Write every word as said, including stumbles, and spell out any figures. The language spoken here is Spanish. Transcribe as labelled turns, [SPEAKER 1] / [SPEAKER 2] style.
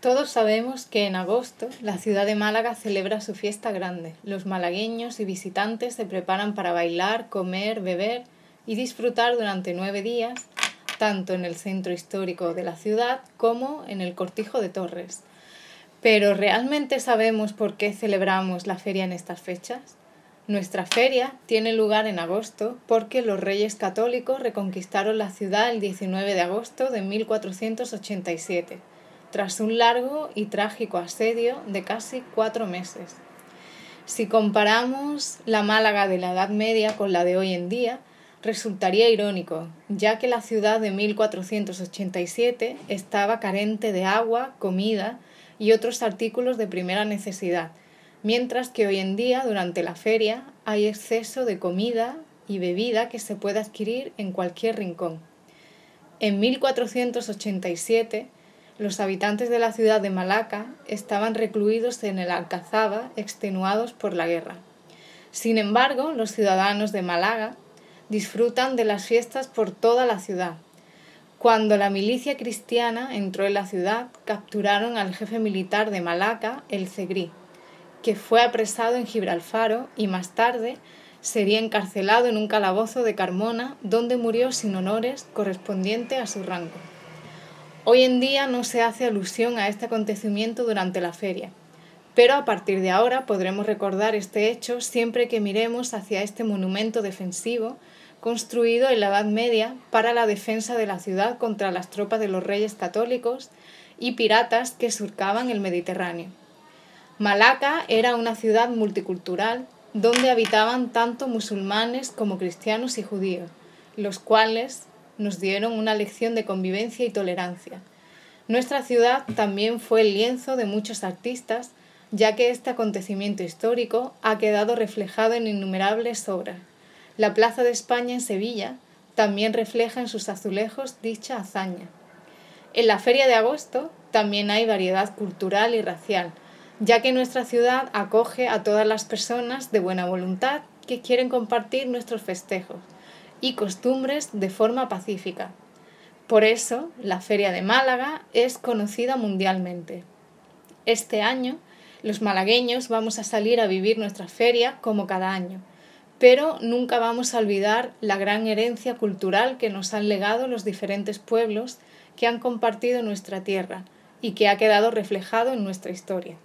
[SPEAKER 1] Todos sabemos que en agosto la ciudad de Málaga celebra su fiesta grande. Los malagueños y visitantes se preparan para bailar, comer, beber y disfrutar durante nueve días, tanto en el centro histórico de la ciudad como en el Cortijo de Torres. Pero ¿realmente sabemos por qué celebramos la feria en estas fechas? Nuestra feria tiene lugar en agosto porque los Reyes Católicos reconquistaron la ciudad el diecinueve de agosto de mil cuatrocientos ochenta y siete, tras un largo y trágico asedio de casi cuatro meses. Si comparamos la Málaga de la Edad Media con la de hoy en día, resultaría irónico, ya que la ciudad de mil cuatrocientos ochenta y siete estaba carente de agua, comida y otros artículos de primera necesidad, mientras que hoy en día, durante la feria, hay exceso de comida y bebida que se puede adquirir en cualquier rincón. En mil cuatrocientos ochenta y siete, los habitantes de la ciudad de Malaca estaban recluidos en el Alcazaba, extenuados por la guerra. Sin embargo, los ciudadanos de Málaga disfrutan de las fiestas por toda la ciudad. Cuando la milicia cristiana entró en la ciudad, capturaron al jefe militar de Malaca, el Zegrí, que fue apresado en Gibralfaro y más tarde sería encarcelado en un calabozo de Carmona, donde murió sin honores correspondiente a su rango. Hoy en día no se hace alusión a este acontecimiento durante la feria, pero a partir de ahora podremos recordar este hecho siempre que miremos hacia este monumento defensivo construido en la Edad Media para la defensa de la ciudad contra las tropas de los Reyes Católicos y piratas que surcaban el Mediterráneo. Malaca era una ciudad multicultural donde habitaban tanto musulmanes como cristianos y judíos, los cuales nos dieron una lección de convivencia y tolerancia. Nuestra ciudad también fue el lienzo de muchos artistas, ya que este acontecimiento histórico ha quedado reflejado en innumerables obras. La Plaza de España en Sevilla también refleja en sus azulejos dicha hazaña. En la Feria de Agosto también hay variedad cultural y racial, ya que nuestra ciudad acoge a todas las personas de buena voluntad que quieren compartir nuestros festejos y costumbres de forma pacífica. Por eso, la Feria de Málaga es conocida mundialmente. Este año, los malagueños vamos a salir a vivir nuestra feria como cada año, pero nunca vamos a olvidar la gran herencia cultural que nos han legado los diferentes pueblos que han compartido nuestra tierra y que ha quedado reflejado en nuestra historia.